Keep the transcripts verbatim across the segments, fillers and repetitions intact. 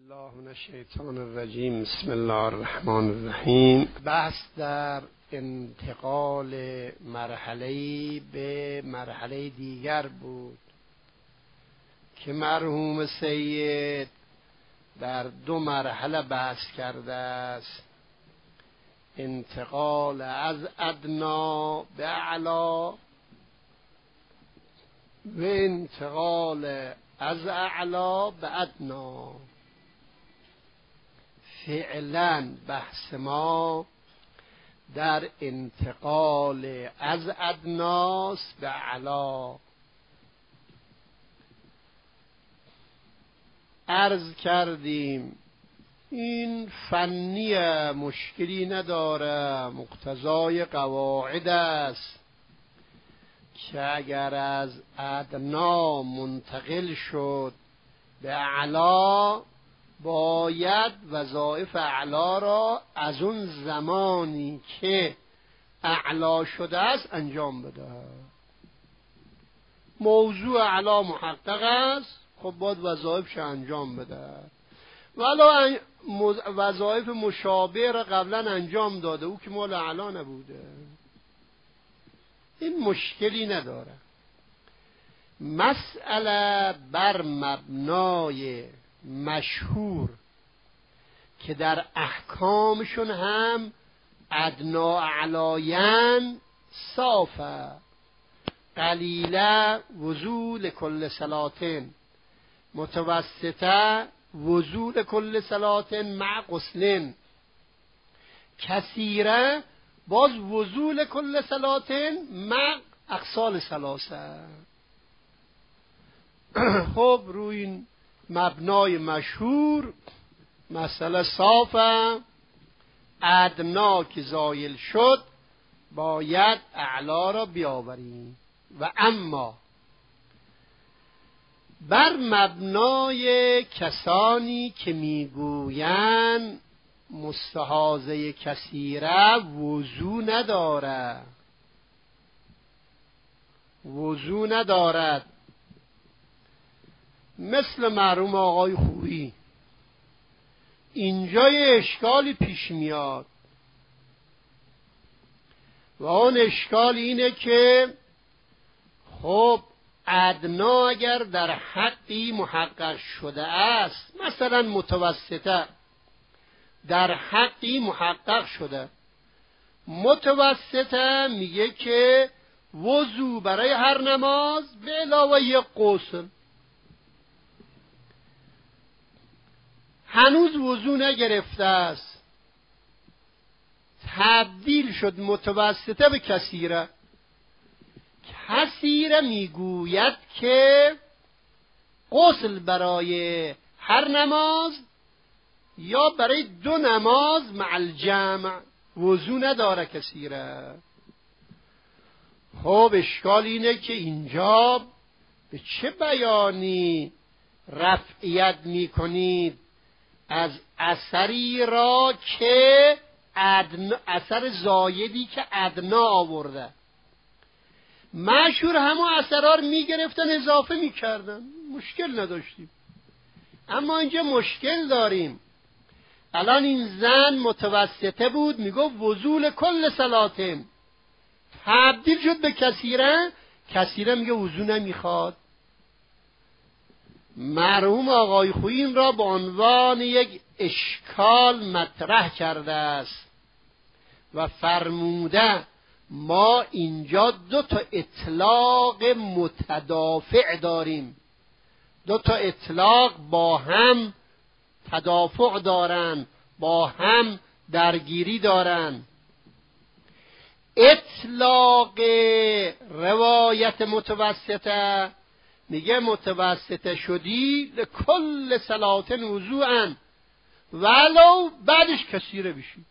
الله من الشیطان الرجیم. بسم الله الرحمن الرحیم. بحث در انتقال مرحله‌ای به مرحله دیگر بود که مرحوم سید در دو مرحله بحث کرده است: انتقال از ادنا به اعلا و انتقال از اعلا به ادنا. فعلا بحث ما در انتقال از ادناس به اعلا. عرض کردیم این فنی مشکلی نداره، مقتضای قواعد است که اگر از ادنا منتقل شد به اعلا باید وظایف اعلا را از اون زمانی که اعلا شده است انجام بده. موضوع اعلا محقق است، خب باید وظایفش انجام بده. ولی وظایف مشابه را قبلا انجام داده، او که مال اعلا نبوده، این مشکلی نداره. مسئله بر مبنای مشهور که در احکامشون هم ادنا اعلاین صافه قلیله وضوء کل صلاتن، متوسطه وضوء کل صلاتن مع غسلن، کثیره باز وضوء کل صلاتن مع اغسال ثلاثه. خب روی این مبنای مشهور مسئله صافه، ادنا که زایل شد باید اعلا را بیاوریم. و اما بر مبنای کسانی که میگویند مستحاضه کثیره وضو نداره، وضو ندارد، مثل مرحوم آقای خویی، اینجا یه اشکالی پیش میاد و اون اشکال اینه که خب ادنا اگر در حقی محقق شده است، مثلا متوسطه در حقی محقق شده، متوسطه میگه که وضو برای هر نماز به علاوه یک غسل، هنوز وضو نگرفته است، تبدیل شد متوسطه به کثیره. کثیره میگوید که غسل برای هر نماز یا برای دو نماز مع الجمع، وضو نداره کثیره. خب اشکال اینه که اینجا به چه بیانی رفعیت میکنید از اثری را که ادنا، اثر زایدی که ادنا آورده؟ مشهور همه اثرار میگرفتن اضافه میکردن، مشکل نداشتیم. اما اینجا مشکل داریم. الان این زن متوسطه بود، میگو وضوء کل صلاتن، تبدیل شد به کثیره، کثیره میگه وضو نمیخواد. مرحوم آقای خویی این را به عنوان یک اشکال مطرح کرده است و فرموده ما اینجا دو تا اطلاق متدافع داریم، دو تا اطلاق با هم تدافع دارن، با هم درگیری دارن. اطلاق روایت متوسطه میگه متوسطه شدی لکل صلاتن وضوعا ولو بعدش کثیره بشی.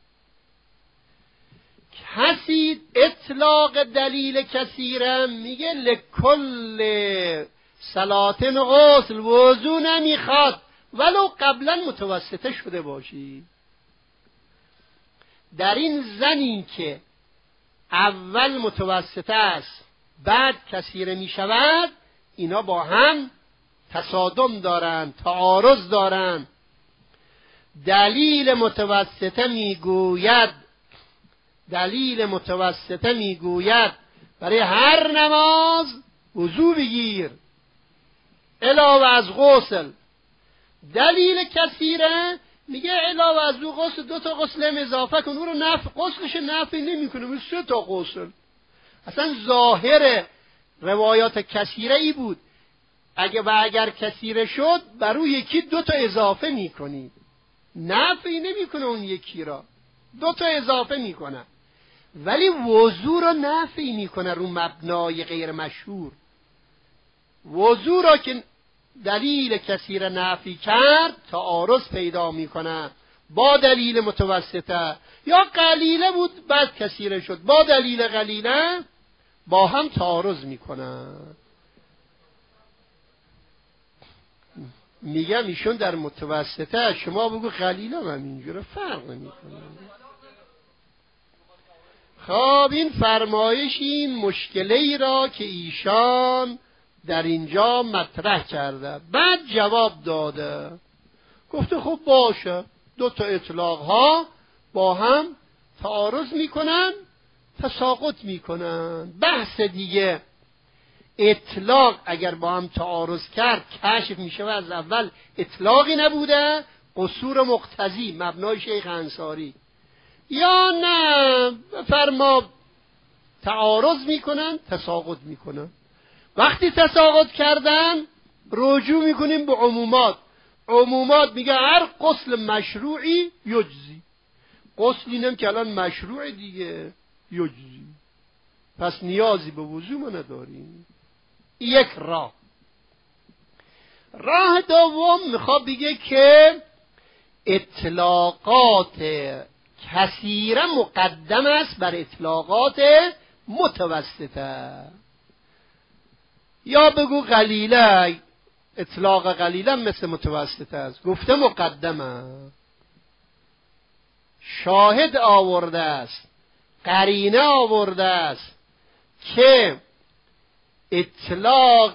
کسی اطلاق دلیل کثیره میگه لکل صلاتن غسل، وضو نمیخواد ولو قبلا متوسطه شده باشی. در این زنی که اول متوسطه است بعد کثیره میشود، اینا با هم تصادم دارن، تعارض دارن. دلیل متوسطه میگوید دلیل متوسطه میگوید برای هر نماز وضو بگیر علاوه از غسل. دلیل کثیره میگه علاوه از دو غسل دو تا غسل هم اضافه کن. اون رو نفع غسلش نفع نمیکنه، مثل سه تا غسل. اصلا ظاهر روایات کثیره ای بود اگه و اگر کثیره شد بر روی یکی دو تا اضافه میکنی، نفعی نمیکنه اون یکی را، دو تا اضافه میکنه. ولی وضو را نفعی میکنه رو مبنای غیر مشهور. وضو را که دلیل کثیره نفی کرد تعارض پیدا میکنه با دلیل متوسطه، یا قلیله بود بعد کثیره شد، با دلیل قلیله با هم تعارض میکنه. میگم ایشون در متوسطه، شما بگو قلیله هم اینجوره فرق نمیکنه. خب این فرمایش این مشکلی را که ایشان در اینجا مطرح کرده، بعد جواب داده، گفته خب باشه دو تا اطلاق ها با هم تعارض میکنن، تساقط میکنن. بحث دیگه اطلاق اگر با هم تعارض کرد کشف میشه و از اول اطلاقی نبوده، قصور مقتضی مبنای شیخ انصاری، یا نه فرما تعارض میکنن تساقط میکنن. وقتی تساقط کردن رجوع میکنیم به عمومات. عمومات میگه هر غسل مشروعی یجزی، غسل اینم که الان مشروع دیگه یجزی، پس نیازی به وضو ما نداریم. یک راه. راه دوم میخواد بگه که اطلاقات کثیره مقدم است بر اطلاقات متوسطه، یا بگو قلیله، اطلاق قلیله مثل متوسطه است. گفته مقدمه، شاهد آورده است، قرینه آورده است که اطلاق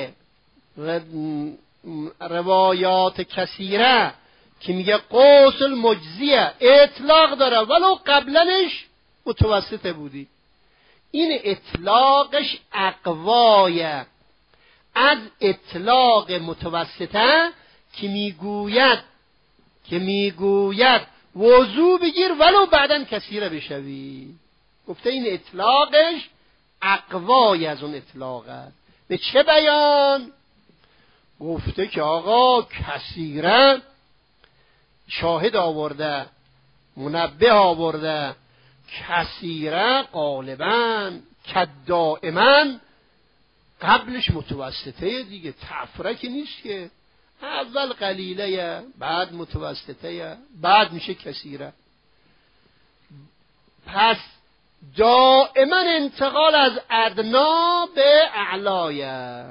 روایات کثیره که میگه غسل مجزیه اطلاق داره ولو قبلنش متوسطه بودی. این اطلاقش اقوایه از اطلاق متوسطه که میگوید که میگوید وضو بگیر ولو بعدن کثیره بشوی. گفته این اطلاقش اقوای از اون اطلاق است. به چه بیان؟ گفته که آقا کثیره شاهد آورده، منبه آورده، کثیره غالبا که دائما قبلش متوسطه دیگه، تفرقی نیست که اول قلیله بعد متوسطه بعد میشه کثیره. پس دائما انتقال از ادنا به اعلایه،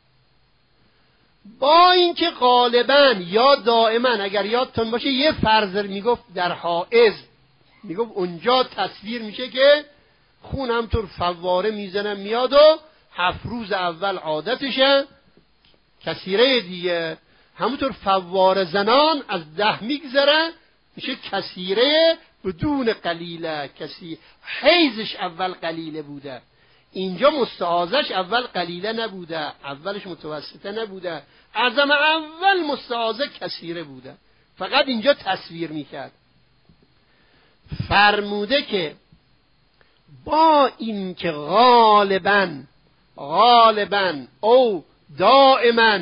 با اینکه غالبا یا دائما اگر یادتون باشه یه فرض میگفت در حائض، میگفت اونجا تصویر میشه که خون همطور فواره میزنه میاد و هفت روز اول عادتشه کثیره دیگه، همونطور فواره زنان از ده میگذره میشه کثیره بدون قلیله. کسی حیزش اول قلیله بوده، اینجا مستعاذش اول قلیله نبوده، اولش متوسطه نبوده، اعظم اول مستعاذه کثیره بوده، فقط اینجا تصویر میکرد. فرموده که با این که غالباً غالباً او دائما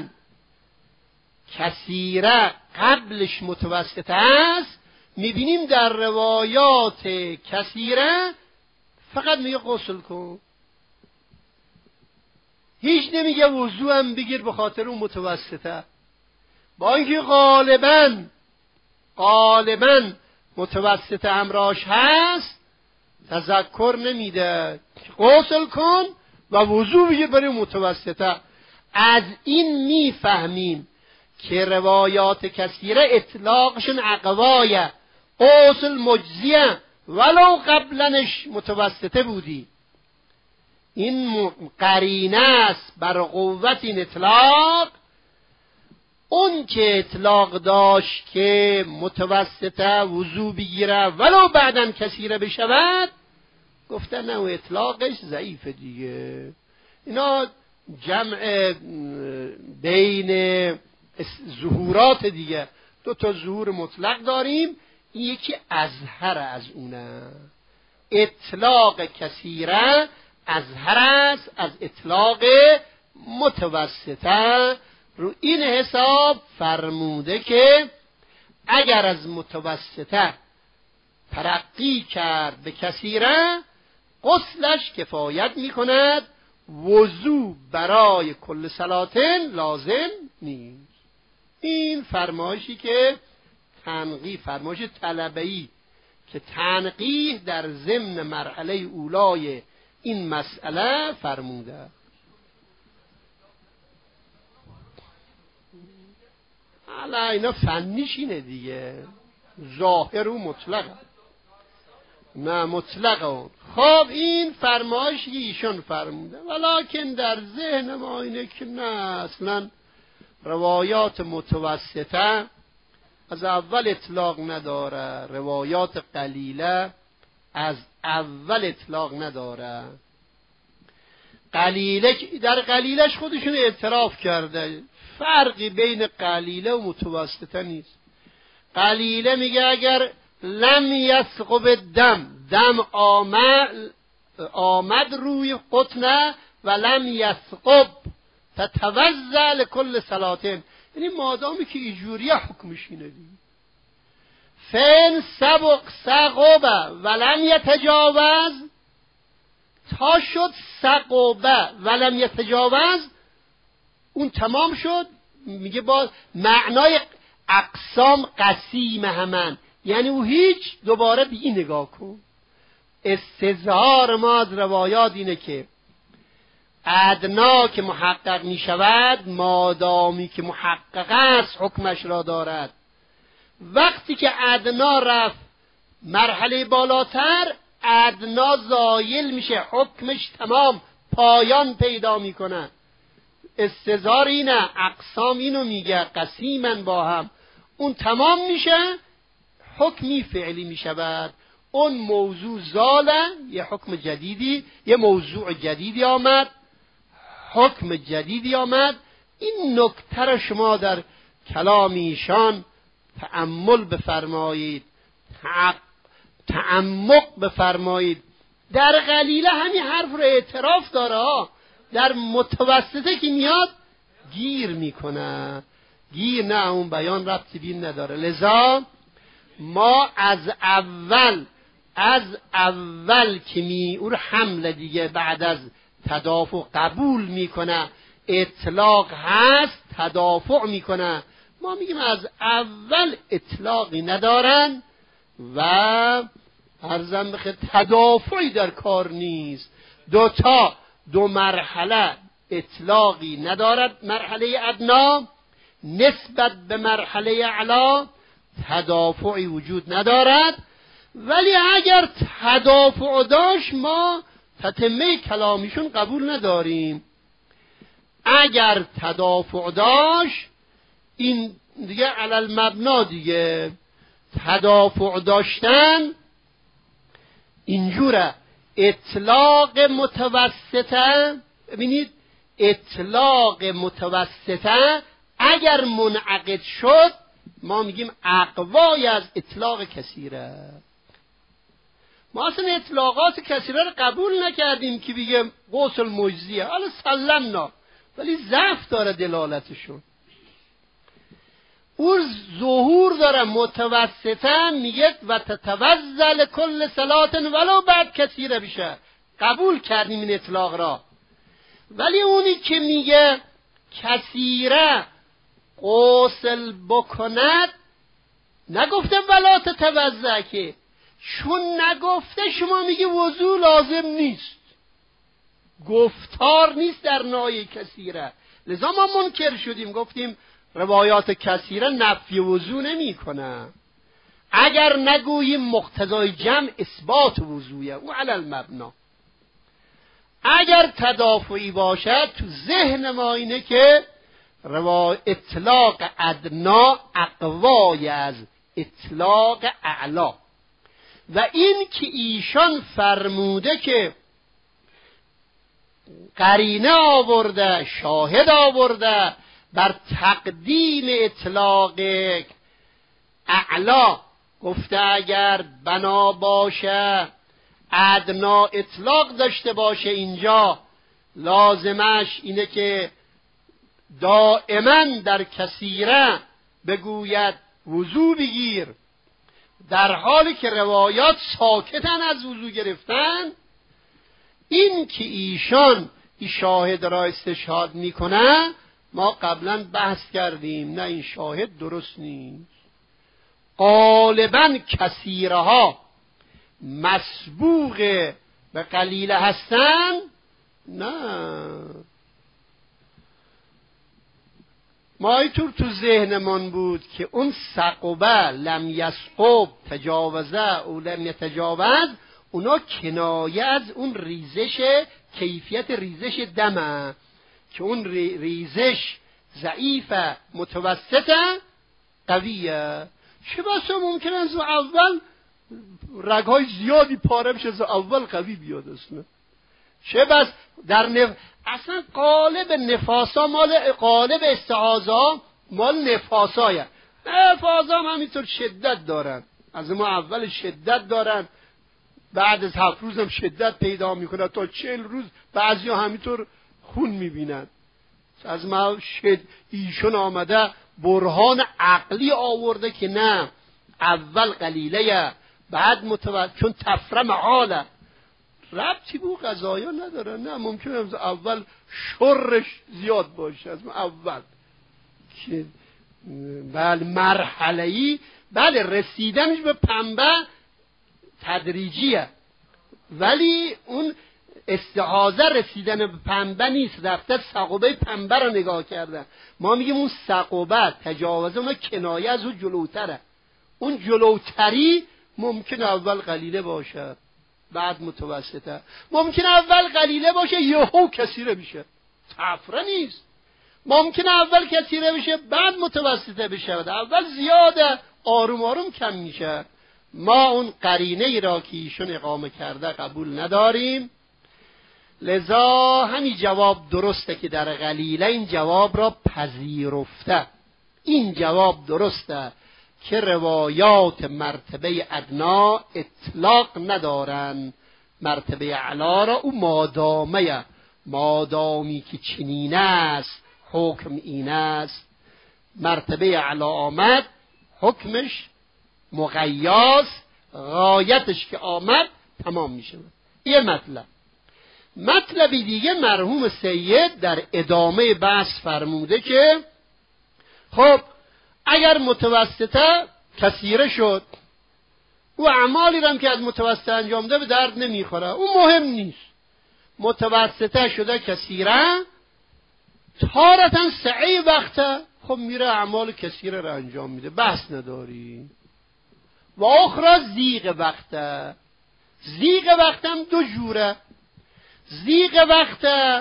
کثیره قبلش متوسطه است، میبینیم در روایات کثیره فقط میگه غسل کن، هیچ نمیگه وضو هم بگیر به خاطر اون متوسطه. با اینکه غالباً غالباً متوسطه همراهش هست تذکر نمیده غسل کن و وضو بگیر برای متوسطه. از این میفهمیم که روایات کثیره اطلاقشون اقوایه، غسل مجزیه ولو قبلنش متوسطه بودی. این قرینه است بر قوت این اطلاق اون که اطلاق داشت که متوسطه وضو بگیره ولو بعدن کثیره بشود، گفتن نه اون اطلاقش ضعیفه دیگه. اینا جمع بین ظهورات دیگه، دو تا ظهور مطلق داریم، این یکی اظهر از اونه. اطلاق کثیره اظهر است از اطلاق متوسطه. رو این حساب فرموده که اگر از متوسطه ترقی کرد به کثیره، غسلش کفایت می کند، وضو برای کل صلاتن لازم نیست. این فرمایشی که تنقیح، فرمایش طلبه‌ای که تنقیح در ضمن مرحله اولای این مسئله فرموده. حالا اینا فنیش اینه دیگه، ظاهر و مطلق، نه مطلق. خب این فرمایشی که ایشون فرموده، ولیکن در ذهن ما اینه که نه، اصلا روایات متوسطه از اول اطلاق نداره، روایات قلیله از اول اطلاق نداره. قلیله در قلیلش خودشون اعتراف کرده، فرقی بین قلیله و متوسطه نیست. قلیله میگه اگر لم یسقب دم، دم آمد, آمد روی قطنه و لم یسقب تتوضأ لکل صلاتن، یعنی مادامی که اینجوریه حکمش اینه دیگه. فن سبق سقوبه ولم یتجاوز، تا شد سقوبه ولم یتجاوز، اون تمام شد. میگه با معنای اقسام قسیم همن، یعنی او هیچ، دوباره به این نگاه کن. استظهار ما از روایات اینه که ادنا که محقق می شود، مادامی که محقق است حکمش را دارد. وقتی که ادنا رفت مرحله بالاتر، ادنا زایل میشه، حکمش تمام پایان پیدا میکنه. استظهار اینه، اقسام اینو میگه قسیمن با هم، اون تمام میشه، حکمی فعلی میشود. اون موضوع زاله، یه حکم جدیدی، یه موضوع جدیدی آمد، حکم جدیدی آمد. این نکته را شما در کلام ایشان تأمل بفرمایید، تعمق بفرمایید. در قلیله همین حرف رو اعتراف داره ها، در متوسطه که میاد گیر میکنه، گیر نه، اون بیان ربطی بین نداره. لذا ما از اول از اول که می او حمل دیگه بعد از تدافع قبول میکنه، اطلاق هست تدافع میکنه، ما میگیم از اول اطلاقی ندارن و عرضم بخیر تدافعی در کار نیست. دو تا دو مرحله اطلاقی ندارد، مرحله ادنا نسبت به مرحله اعلا تدافعی وجود ندارد. ولی اگر تدافع داشت ما تتمه کلامیشون قبول نداریم. اگر تدافع داشت این دیگه علل مبنا دیگه، تدافع داشتن اینجوره. اطلاق متوسطه، ببینید اطلاق متوسطه اگر منعقد شد ما میگیم اقوای از اطلاق کثیره. ما اصلا اطلاقات کثیره رو قبول نکردیم که بگیم غسل مجزیه، حالا سلمنا، ولی ضعف داره دلالتشون. او ظهور داره متوسطه، میگه و تتوضأ لکل صلات ولو بعد کثیره بشه، قبول کردیم این اطلاق را. ولی اونی که میگه کثیره غسل بکند نگفته ولا تتوضأ، که چون نگفته شما میگه وضو لازم نیست، گفتار نیست در نای کثیره. لذا ما منکر شدیم، گفتیم روایات کثیره نفی وضو نمی کنه. اگر نگوییم مقتضای جمع اثبات وضویه او علی المبنا. اگر تدافعی باشد تو ذهن ما اینه که روا اطلاق ادنا اقوای از اطلاق اعلا. و این که ایشان فرموده که قرینه آورده، شاهد آورده بر تقدیم اطلاق اعلا، گفته اگر بنا باشه ادنا اطلاق داشته باشه اینجا لازمش اینه که دائما در کثیره بگوید وضو بگیر، در حالی که روایات ساکتن از وضو گرفتن. این که ایشان این شاهد را استشهاد میکنه ما قبلا بحث کردیم، نه این شاهد درست نیست. غالبا کثیره ها مسبوق به قلیله هستن. نه، ما اینطور تو ذهنمان بود که اون ثقبه لم یثقب تجاوزه او لم یتجاوز، اونا کنایه از اون ریزش، کیفیت ریزش دمه که اون ریزش ضعیفه متوسطه قویه. چه بسا ممکنه از اول رگهای زیادی پاره بشه از اول قوی بیاد اصلا. چه بس در نف... اصلا قالب نفاسا مال قالب استعاذا مال نفاسایه. نفاسا هم همینطور شدت دارن، از ما اول شدت دارن، بعد از هفت روز هم شدت پیدا میکنه تا چهل روز بعضی ها همینطور خون میبینن. از ما شد ایشون آمده برهان عقلی آورده که نه اول قلیله بعد متوسط، چون تفره معاله ربطی به قضایا نداره. نه ممکنه از اول شرش زیاد باشه، از اول که بله مرحله‌ای، بله رسیدنش به پنبه تدریجیه، ولی اون استعاذه رسیدن به پنبه نیست، رفته ثقبه پنبه رو نگاه کرده. ما میگیم اون ثقبه تجاوزه اون کنایه از اون جلوتره. اون جلوتری ممکن اول قلیله باشه بعد متوسطه، ممکن اول قلیله باشه یهو کثیره بشه، تفره نیست. ممکن اول کثیره بشه بعد متوسطه بشه، اول زیاده آروم آروم کم میشه. ما اون قرینه ای را که ایشون اقامه کرده قبول نداریم. لذا همین جواب درسته که در قلیله این جواب را پذیرفته. این جواب درسته که روایات مرتبه ادنا اطلاق ندارن، مرتبه اعلا را او مادامه، مادامی که چنین است حکم این است. مرتبه اعلا آمد حکمش مقیاس، غایتش که آمد تمام میشه. یه مطلب. مطلبی دیگه مرحوم سید در ادامه بحث فرموده که خب اگر متوسطه کثیره شد، او اعمالی هم که از متوسطه انجام ده به درد نمیخوره، او مهم نیست. متوسطه شده کثیره، تارتاً سعی وقته خب میره اعمال کثیره را انجام میده، بحث نداری. و اخرى زیغ وقته. زیغ وقته هم دو جوره. زیغ وقته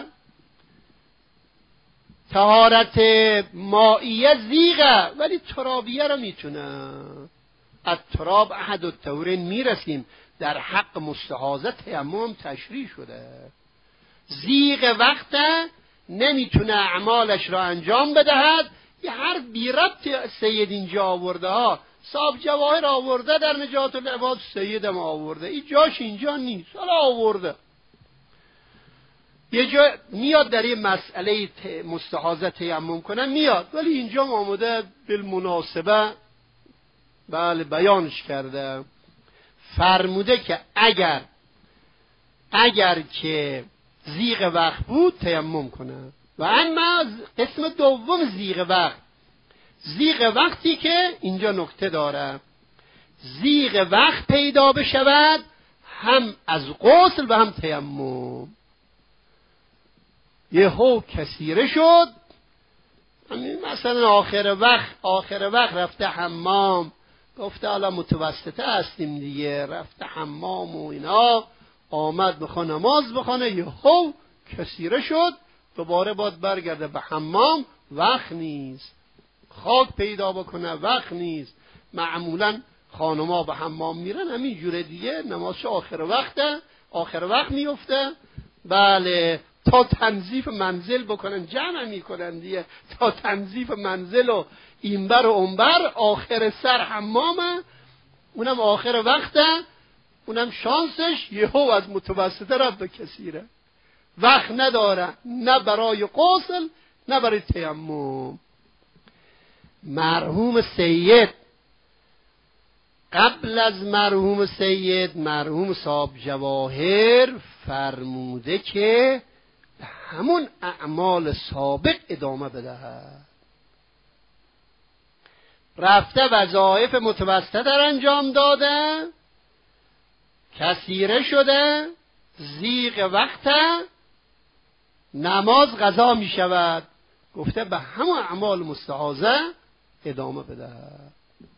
طهارت مائیه زیغه، ولی ترابیه را میتونه. التراب احد الطهورین میرسیم، در حق مستحاضه تیمم تشریح شده. زیغ وقته نمیتونه اعمالش را انجام بدهد. یه حرف بی ربط سید اینجا آورده ها، صاحب جواهر آورده در نجات العباد، سیدم آورده، این جاش اینجا نیست، حالا آورده. یه جا میاد در این مسئله مستحاضه تیمم کنه میاد، ولی اینجا آمده بالمناسبه بله بیانش کرده. فرموده که اگر اگر که زیغ وقت بود تیمم کنه. و اما قسم دوم زیغ وقت، زیغ وقتی که اینجا نکته داره، زیغ وقت پیدا بشود هم از غسل و هم تیمم. یهو کثیره شد، مثلا آخر وقت آخر وقت رفته حمام، گفته حالا متوسطه هستیم دیگه، رفته حمام و اینا، آمد بخونه نماز بخونه، یهو کثیره شد، دوباره باید برگرده به حمام، وقت نیست. خاک پیدا بکنه وقت نیست. معمولا خانما به حمام میرن همین جوره دیگه، نمازش آخر وقته، آخر وقت میفته. بله، تا تنظیف منزل بکنن، جمع میکنن دیگه، تا تنظیف منزل و اینبر و اونبر، آخر سر حمامه، اونم آخر وقته، اونم شانسش یهو از متوسطه رفت به کثیره، وقت نداره نه برای غسل نه برای تیمم. مرحوم سید قبل از مرحوم سید مرحوم صاحب جواهر فرموده که به همون اعمال سابق ادامه بدهد. رفته وظایف متوسطه در انجام داده، کثیره شده، زیغ وقت، نماز قضا می شود، گفته به همون اعمال مستحاضه ادامه بدهد.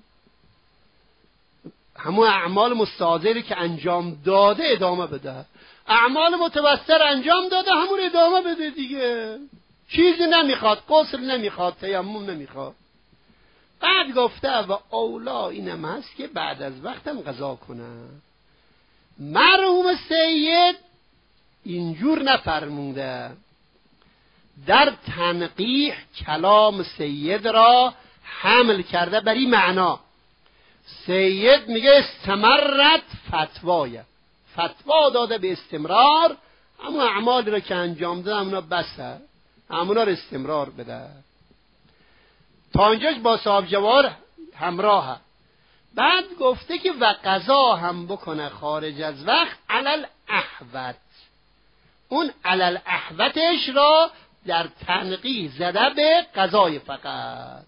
همون اعمال مستحاضه که انجام داده ادامه بده. اعمال متوسط انجام داده همون ادامه بده دیگه، چیزی نمیخواد، غسل نمیخواد، تیمم نمیخواد. بعد گفته و اولا اینم هست که بعد از وقتم قضا کنه. مرحوم سید اینجور نفرموده، در تنقیح کلام سید را حمل کرده بر این معنا. سید میگه استمرت فتوایه، فتوا داده به استمرار، اما اعمالی را که انجام داده همونا بسه، همونا را استمرار بده. تا اینجاش با صاحب جواهر همراه. بعد گفته که و قضا هم بکنه خارج از وقت علل احوت. اون علل احوتش را در تنقیح زده به قضای فقط.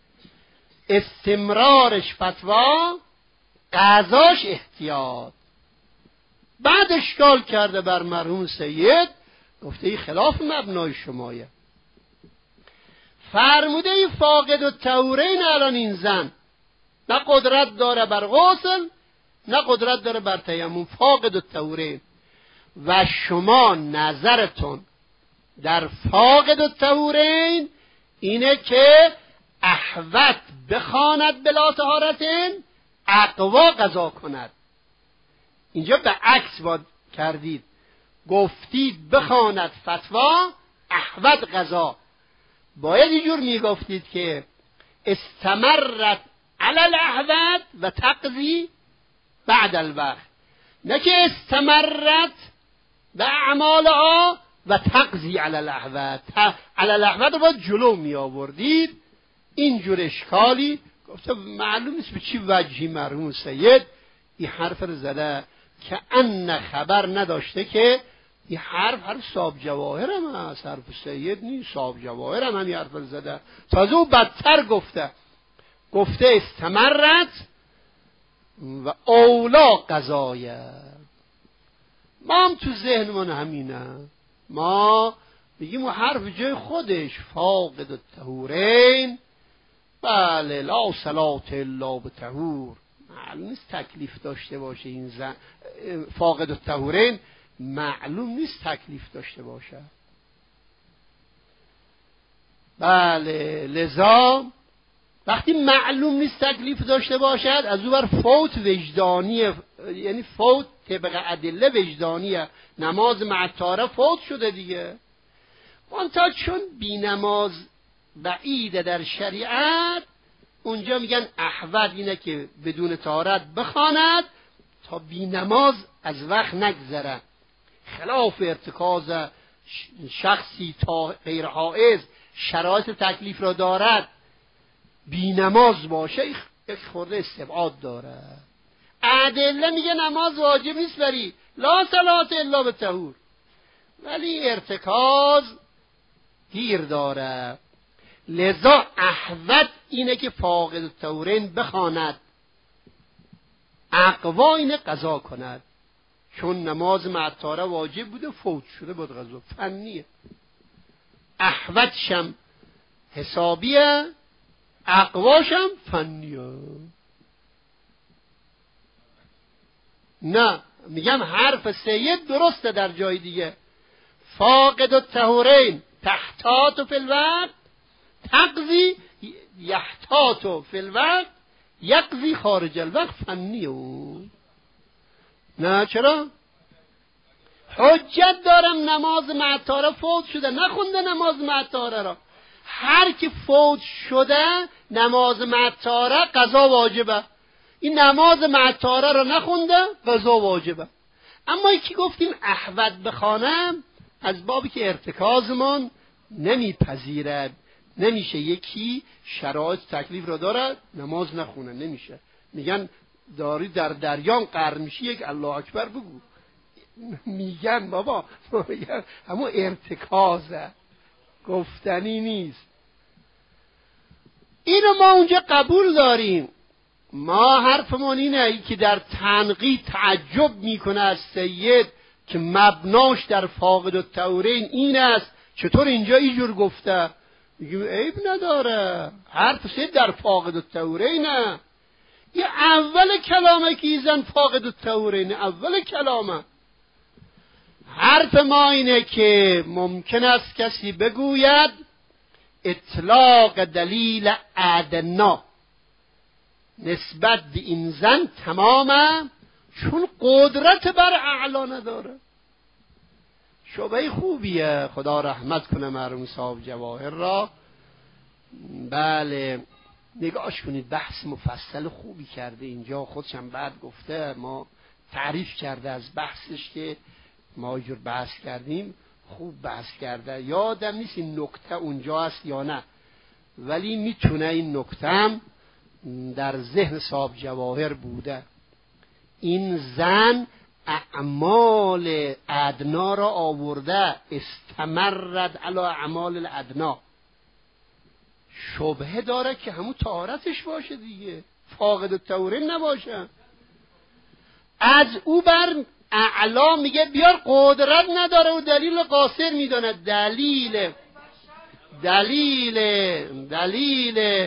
استمرارش فتوا، قضاش احتیاط. بعد اشکال کرده بر مرحوم سید، گفته ای خلاف مبنای شمایه. فرموده ای فاقد الطهورین الان این زن نه قدرت داره بر غسل نه قدرت داره بر تیمم، فاقد الطهورین. و شما نظرتون در فاقد الطهورین اینه که احوت بخواند بلا طهارتین، اقوا قضا کند. اینجا به عکس با کردید، گفتید بخواند فتوا، احوت قضا. باید اینجور میگفتید که استمرت علی الاحوت و تقضی بعد الوقت، نه که استمرت به اعمالها و تقضی علی الاحوت. علی الاحوت رو باید جلو می آوردید. اینجور اشکالی گفته معلوم نیست به چی وجهی مرحوم سید این حرف رو زده که ان خبر نداشته که این حرف حرف صاحب جواهر هم هست، حرف سید نیست، صاحب جواهر هم همین حرف رو زده. تازه او بدتر گفته، گفته استمرت و اولا قضایه. ما هم تو ذهنمون همینه، ما بگیم و حرف جای خودش فاقد الطهورین، بله لا صلات الا بطهور، معلوم نیست تکلیف داشته باشه این زن. فاقد الطهورین معلوم نیست تکلیف داشته باشه. بله، لذا وقتی معلوم نیست تکلیف داشته باشد، از اون بر فوت وجدانیه، یعنی فوت طبق ادله وجدانیه. نماز مع طهاره فوت شده دیگه. منتها چون بی نماز بعیده در شریعت، اونجا میگن احوط اینه که بدون طهارت بخواند تا بی نماز از وقت نگذره. خلاف ارتکاز شخصی تا غیر حائز شرایط تکلیف را دارد، بی نماز باشه یک خورده استبعاد داره. ادله میگه نماز واجب نیست بری، لا صلات الا بطهور، ولی ارتکاز گیر داره. لذا احوط اینه که فاقد الطهورین بخواند، اقوا اینه قضا کند. چون نماز مع طهاره واجب بوده، فوت شده بود، قضا فنیه. احوطشم حسابیه، اقواشم فنیه. نه، میگم حرف سید درسته در جای دیگه. فاقد الطهورین تحتات فی الوقت تقضی یحتاطو فی الوقت یقضی خارج الوقت فنی او. نه چرا؟ حجت دارم نماز معطاره فوت شده، نخونده نماز معطاره را. هر کی فوت شده نماز معطاره قضا واجبه، این نماز معطاره را نخونده قضا واجبه. اما یکی گفتیم احوط بخوانم از بابی که ارتکازمان نمیپذیرد، نمیشه. یکی شرایط تکلیف را دارد نماز نخونه، نمیشه. میگن داری در دریان غرق میشی یک الله اکبر بگو. میگن بابا همون ارتکازه، گفتنی نیست. اینو ما اونجا قبول داریم. ما حرفمون اینه که در تنقیح تعجب میکنه از سید که مبناش در فاقد الطهورین این است، چطور اینجا اینجور گفته؟ میگیم عیب نداره، حرف سید در فاقد الطهورینه. یه اول کلامه که ایزن فاقد الطهورین، اول کلامه. حرف ما اینه که ممکن است کسی بگوید اطلاق دلیل ادنا نسبت به این زن تمامه چون قدرت بر اعلا نداره. شبهه خوبیه، خدا رحمت کنه مرحوم صاحب جواهر را. بله نگاهش کنید، بحث مفصل خوبی کرده اینجا، خودشم بعد گفته، ما تعریف کرده از بحثش که ما جور بحث کردیم، خوب بحث کرده. یادم نیست این نکته اونجا است یا نه، ولی میتونه این نکته هم در ذهن صاحب جواهر بوده. این زن اعمال ادنا را آورده، استمرد علی اعمال الادنا. شبهه داره که همون طهارتش باشه دیگه، فاقد الطهورین نباشه. از او بر اعلا میگه بیار قدرت نداره و دلیل قاصر میدونه. دلیل دلیل دلیل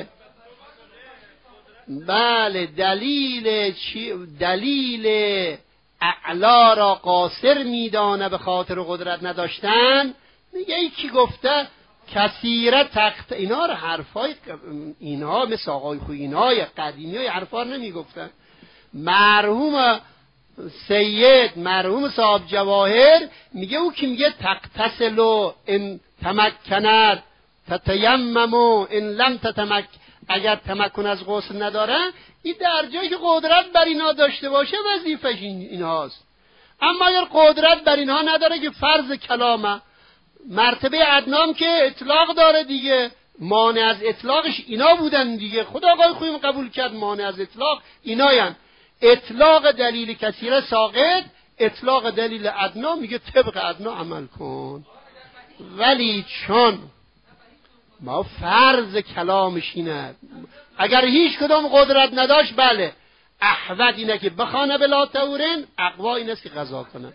بله دلیل چی؟ دلیل اعلا را قاصر میدانه به خاطر قدرت نداشتن. میگه ای کی گفته کثیره تخت، اینا رو حرفای اینها مثل آقای خوی اینهای قدیمی های حرفا رو نمیگفتن. مرحوم سید مرحوم صاحب جواهر میگه او که میگه تقتسلو ان تمکند تتیممو ان لم تتمک، اگر تمکن از غسل نداره، این در جایی که قدرت بر اینا داشته باشه وظیفش این هاست. اما اگر قدرت بر اینها نداره که فرض کلامه، مرتبه ادنام که اطلاق داره دیگه، مانع از اطلاقش اینا بودن دیگه. خدا آقای خویم قبول کرد مانع از اطلاق ایناین. اطلاق دلیل کثیره ساقط، اطلاق دلیل ادنا میگه طبق ادنا عمل کن. ولی چون ما فرض کلامش اینه، اگر هیچ کدام قدرت نداشت بله احوط اینه که بخانه بلا طهورین، اقوا اینه که قضا کنه.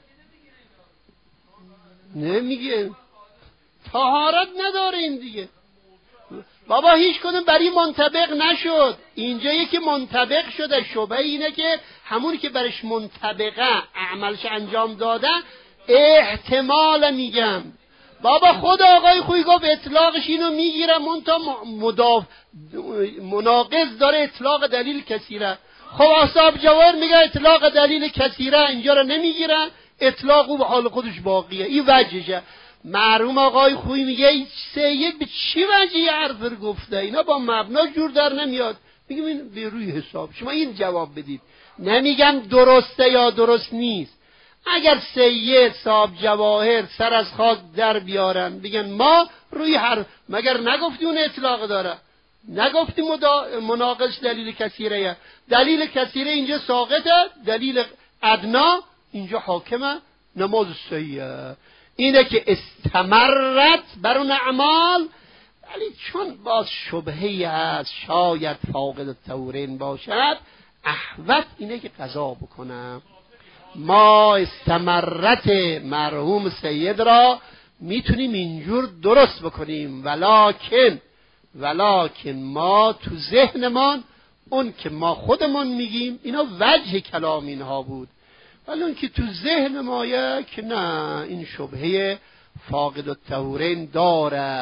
نمیگه طهارت نداره این دیگه. بابا هیچ کدوم برای منطبق نشد. اینجا یکی منطبق شده. شبهه اینه که همونی که برش منطبقه عملش انجام داده احتمال میگم. بابا خود آقای خوی گفت اطلاقش اینو میگیره، منتها مداف مناقض داره اطلاق دلیل کثیره. خب اصحاب جواهر میگه اطلاق دلیل کثیره اینجا رو نمیگیره، اطلاق او به حال خودش باقیه. این وجهشه. مرحوم آقای خوی میگه سید به چی وجهی حرف رو گفته؟ اینا با مبنا جور در نمیاد. میگم این به روی حساب شما این جواب بدید. نمیگم درسته یا درست نیست. اگر سید صاحب جواهر سر از خاک در بیارن بگن ما روی هر، مگر نگفتی اون اطلاق داره؟ نگفتی مدا... مناقض دلیل کثیره؟ دلیل کثیره اینجا ساقطه، دلیل ادنا اینجا حاکمه، نماز صحیحه. اینه که استمرت بر اون اعمال. ولی چون باز شبهه‌ای هست شاید فاقد الطهورین باشد، احوط اینه که قضا بکنم. ما استمرت مرحوم سید را میتونیم اینجور درست بکنیم، ولکن ولکن ما تو ذهنمان اون که ما خودمون میگیم اینا وجه کلام اینها بود، ولی اون که تو ذهن مایه که نه این شبهه فاقد الطهورین داره،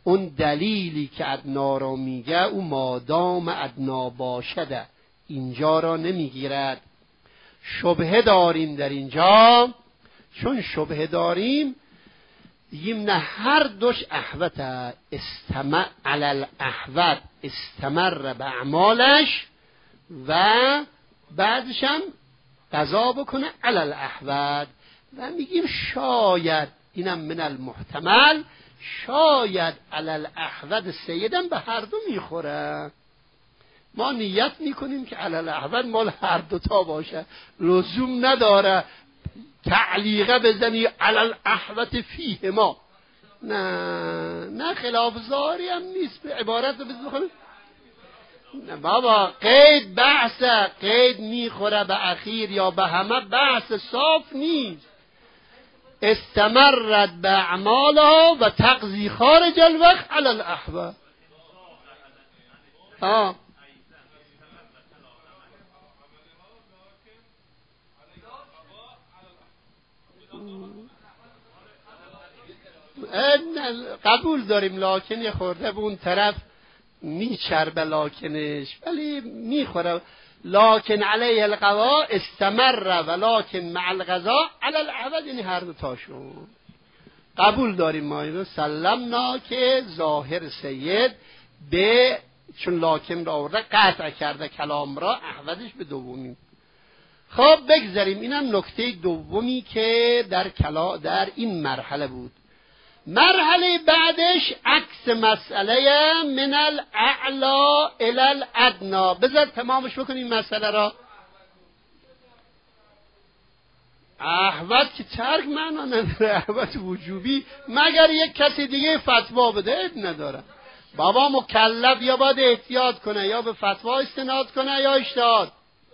اون دلیلی که ادنا را میگه او مادام ادنا باشده اینجا را نمیگیرد. شبهه داریم در اینجا، چون شبهه داریم بگیم نه هر دوش احوت استمر علی الاحوت استمر به اعمالش و بعدش هم قضا بکنه علی الاحوت و میگیم شاید اینم من المحتمل شاید علی الاحوت سیدم به هر دو میخوره. ما نیت میکنیم که علی الاحوت مال هر دوتا باشه، لزوم نداره تعلیقه بزنی علی الاحوت فیه ما، نه نه خلاف ظاهری هم نیست. به عبارت رو بزنیم نه بابا قید بحثه، قید میخوره به اخیر یا به همه، بحث صاف نیست. استمرت به اعمالها و تقضی خارج الوقت علی الاحوت. آه قبول داریم لکن یه خورده به اون طرف میچربه لکنش، ولی میخوره. لکن علیه القضا استمر و لکن مع القضا علی الاحوت، یعنی هر دو تاشون قبول داریم. ما اینو سلمنا که ظاهر سید به چون لکن را آورده قطع کرده کلام را، احوتش به دومی. خب بگذاریم. اینم نکته دومی که در کلا در این مرحله بود. مرحله بعدش عکس مسئله من الاعلا الی الادنا. بذار تمامش بکنیم مسئله را. احوت که ترک معنا نداره، احوت وجوبی، مگر یک کسی دیگه فتوا بده نداره. بابا مکلف یا باید احتیاط کنه یا به فتوا استناد کنه یا اجتهاد.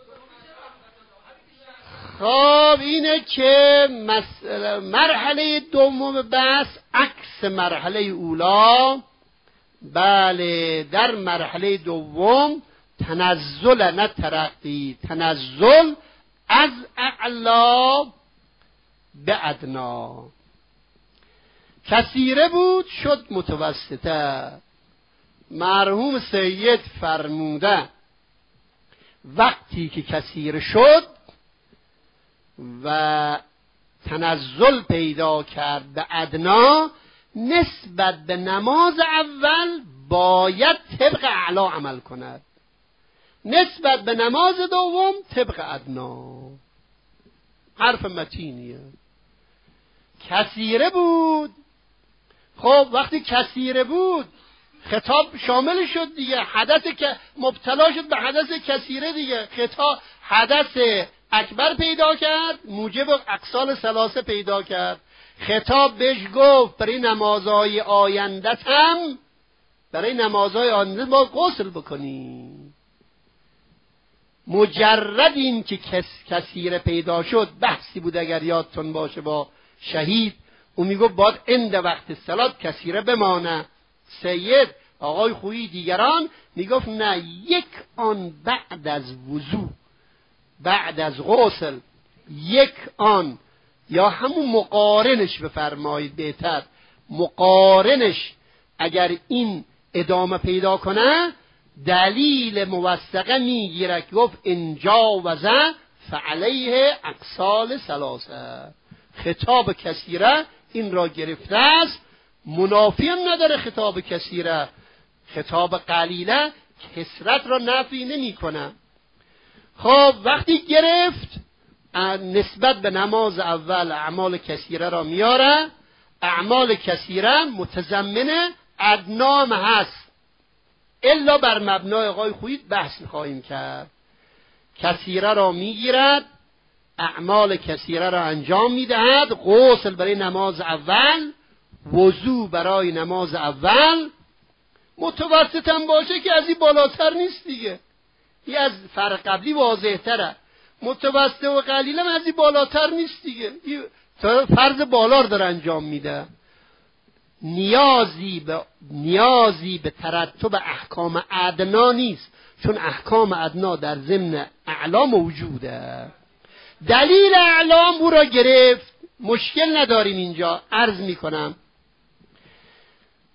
خب اینه که مرحله دوم بحث عکس مرحله اولا. بله در مرحله دوم تنزل نه ترقی، تنزل از اعلا به ادنا. کثیره بود شد متوسطه. مرحوم سید فرموده وقتی که کثیره شد و تنزل پیدا کرد به ادنا، نسبت به نماز اول باید طبق اعلا عمل کند، نسبت به نماز دوم طبق ادنا. حرف متینیه. کثیره بود. خب وقتی کثیره بود خطاب شامل شد دیگه، حدث که مبتلا شد به حدث کثیره دیگه، خطاب حدث اکبر پیدا کرد، موجب اقسال ثلاثه پیدا کرد. خطاب بهش گفت برای نمازهای آینده هم برای نمازهای آینده ما غسل بکنی. مجرد این که کس کثیره پیدا شد بحثی بود اگر یادتون باشه با شهید، او میگفت باید عند وقت صلات کثیره بمانه. سید آقای خویی دیگران میگفت نه، یک آن بعد از وضو بعد از غسل، یک آن یا همون مقارنش بفرمایید بهتر، مقارنش اگر این ادامه پیدا کنه دلیل موثقه میگیره که گفت انجا وزه فعلیه اقسال ثلاثه. خطاب کثیره این را گرفته است، منافی هم نداره. خطاب کثیره، خطاب قلیله کثرت را نفی نمی کنه. خب وقتی گرفت نسبت به نماز اول اعمال کثیره را میاره. اعمال کثیره متضمن ادنام هست، الا بر مبنای آقای خویی بحث خواهیم کرد. کثیره را میگیرد، اعمال کثیره را انجام میدهد. غسل برای نماز اول، وضو برای نماز اول. متوسط هم باشه که از این بالاتر نیست دیگه، این از فرق قبلی واضح تره. متوسط و قلیل هم از این بالاتر نیست دیگه، این فرض بالا رو داره انجام میده. نیازی به نیازی به ترتب احکام ادنا نیست، چون احکام ادنا در ضمن اعلا موجوده. دلیل اعلام او را گرفت، مشکل نداریم. اینجا عرض میکنم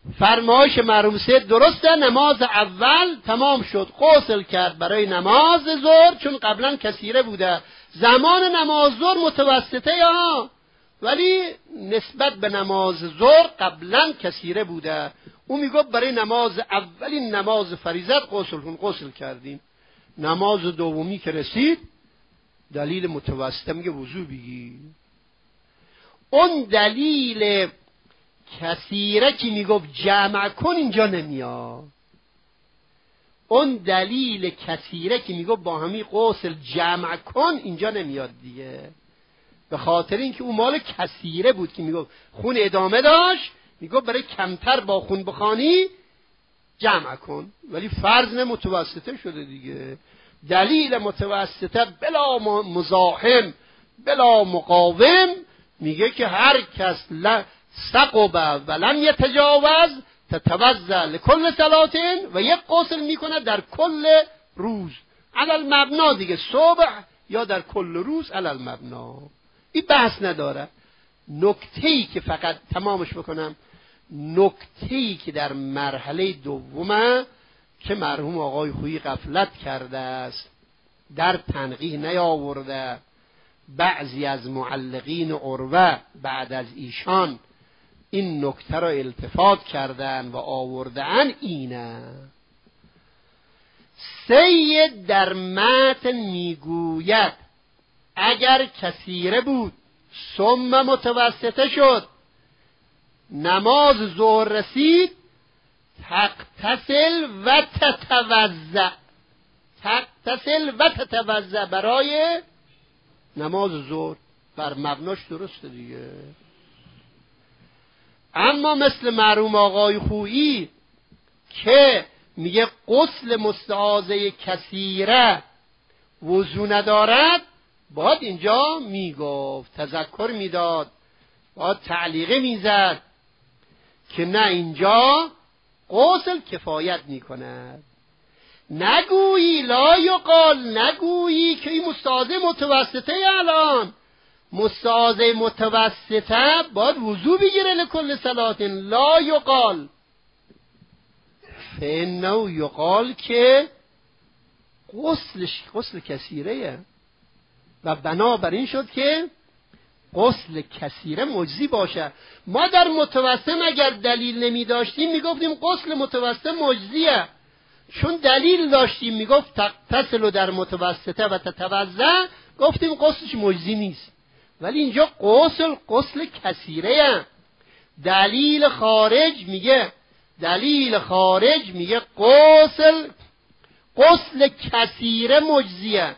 فرمایش مرحوم سید درسته، نماز اول تمام شد، غسل کرد برای نماز ظهر، چون قبلا کثیره بوده. زمان نماز ظهر متوسطه یا ولی نسبت به نماز ظهر قبلا کثیره بوده. او میگه برای نماز اولین نماز فریضت غسل کن، غسل کردیم. نماز دومی که رسید دلیل متوسطه میگه وضو بگیر. اون دلیل کثیره که میگفت جمع کن اینجا نمیاد. اون دلیل کثیره که میگفت با همی غسل جمع کن اینجا نمیاد دیگه، به خاطر اینکه اون مال کثیره بود که میگفت خون ادامه داشت، میگفت برای کمتر با خون بخوانی جمع کن، ولی فرض متوسطه شده دیگه. دلیل متوسطه بلا مزاحم بلا مقاوم میگه که هر کس سقب ولم یتجاوز تتوضا لکل صلاتین و یک غسل میکنه در کل روز علی المبنا دیگه، صبح یا در کل روز علی المبنا. این بحث نداره. نکته‌ای که فقط تمامش بکنم، نکته‌ای که در مرحله دومه که مرحوم آقای خویی غفلت کرده است، در تنقیح نیاورده، بعضی از معلقین عروه بعد از ایشان این نکته را التفات کردن و آوردن، اینه سید در متن میگوید اگر کثیره بود ثم متوسطه شد، نماز ظهر رسید، تغتسل و تتوضا، تغتسل و تتوضا برای نماز ظهر. بر مبناش درسته دیگه. اما مثل مرحوم آقای خویی که میگه غسل مستعاضه کثیره وضو ندارد، باید اینجا میگفت، تذکر میداد، باید تعلیقه میزد که نه، اینجا غسل کفایت میکند. نگویی لا یقال، نگویی که این مستعاضه متوسطه الان، مستعاضه متوسطه باید وضو بگیره لکل صلات. لا یقال فانه یقال که غسلش غسل کثیره و بنابراین شد که غسل کثیره مجزی باشه. ما در متوسط اگر دلیل نمی داشتیم میگفتیم غسل متوسط مجزیه، چون دلیل داشتیم میگفت تغتسل در متوسطه و تتوضا، گفتیم غسلش مجزی نیست. ولی اینجا غسل غسل کثیره، دلیل خارج میگه، دلیل خارج میگه غسل غسل کثیره مجزیه،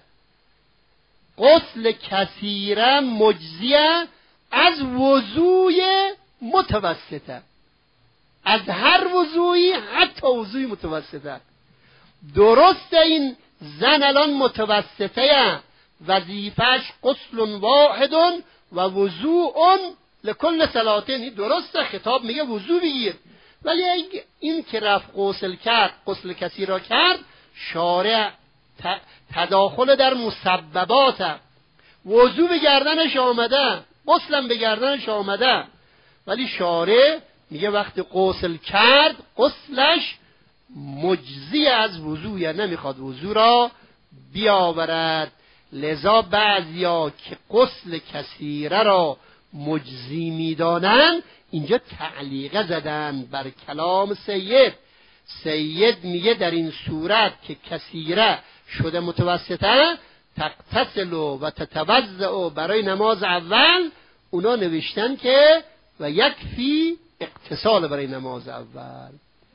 غسل کثیره مجزیه از وضوی متوسطه، از هر وضویی، حتی وضوی متوسطه. درسته این زن الان متوسطه، وظیفش غسل واحد و وضوء لکل صلاتین، درسته خطاب میگه وضو بگیر، ولی این که رفت غسل کرد، غسل کثیر را کرد، شارع تداخل در مسببات، وضو به گردنش آمده، غسلم به گردنش آمده، ولی شارع میگه وقتی غسل کرد غسلش مجزی از وضویه، نمیخواد وضو را بیاورد. لذا بعضیا که غسل کثیره را مجزی میدانن اینجا تعلیقه زدن بر کلام سید. سید میگه در این صورت که کثیره شده متوسطه، تغتسل و تتوضا برای نماز اول، اونا نوشتن که و یکفی اغتسال برای نماز اول.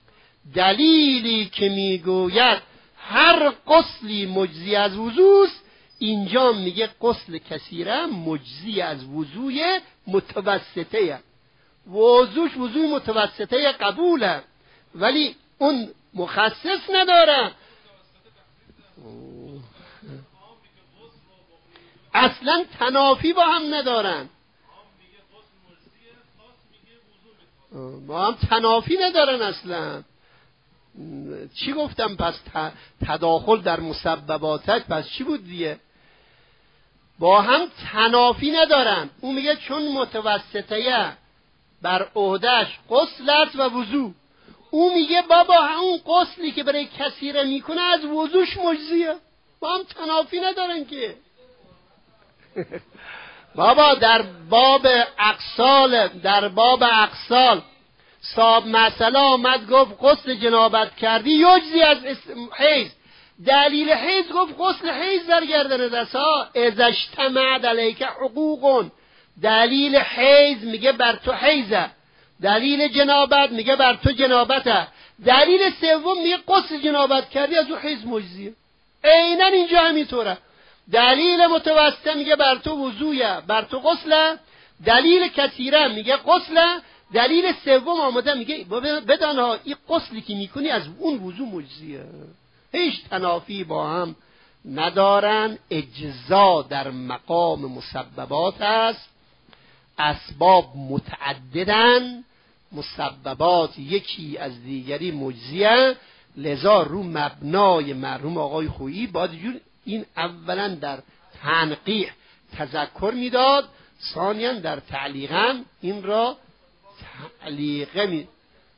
دلیلی که میگوید هر غسلی مجزی از وضوست، اینجا میگه غسل کثیره مجزی از وضوی متوسطه، وضوش وضوی متوسطه قبوله، ولی اون مخصص نداره، اصلا تنافی با هم ندارن، با هم تنافی ندارن اصلا. چی گفتم پس؟ تداخل در مسبباتش پس چی بود دیگه؟ با هم تنافی ندارن. اون میگه چون متوسطه بر عهدهش غسل است و وضو، او میگه بابا اون غسلی که برای کثیره میکنه از وضوش مجزیه، با هم تنافی ندارن که. بابا در باب اقسال در باب اقسال صاحب مسئله آمد گفت غسل جنابت کردی یجزی از حیض، دلیل حیض گفت غسل حیض در گردن دستا اذا اجتمعت علیک حقوق، دلیل حیض میگه بر تو حیضه، دلیل جنابت میگه بر تو جنابته، دلیل سوم میگه غسل جنابت کردی از او حیض مجزیه. عیناً اینجا همینطوره. دلیل متوسطه میگه بر تو وضویه، بر تو غسله، دلیل کثیره میگه غسله، دلیل سوم آمده میگه بدان ها این غسلی که میکنی از اون وضو مجزیه. هیچ تنافی با هم ندارن. اجزا در مقام مسببات است، اسباب متعددن، مسببات یکی از دیگری مجزیه، لذا رو مبنای مرحوم آقای خویی باید جور این اولا در تنقیح تذکر میداد، ثانیا در تعلیقا این را تعلیقه می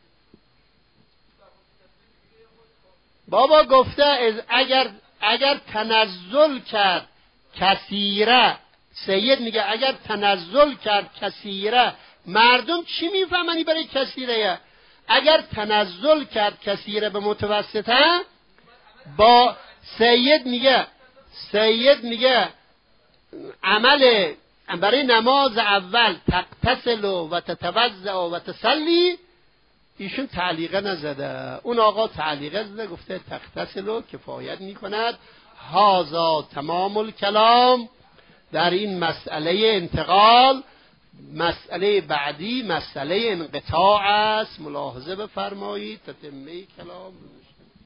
بابا گفته اگر اگر تنزل کرد کثیره، سید میگه اگر تنزل کرد کثیره، مردم چی میفهمنی برای کثیره؟ اگر تنزل کرد کثیره به متوسطه، با سید میگه سید میگه عمل برای نماز اول تغتسل و تتوضا و تصلی، ایشون تعلیقه نزده، اون آقا تعلیقه زده، گفته تغتسل و کفایت میکند. هازا تمام الکلام در این مسئله انتقال. مسئله بعدی مسئله انقطاع است، ملاحظه بفرمایید. تتمه کلام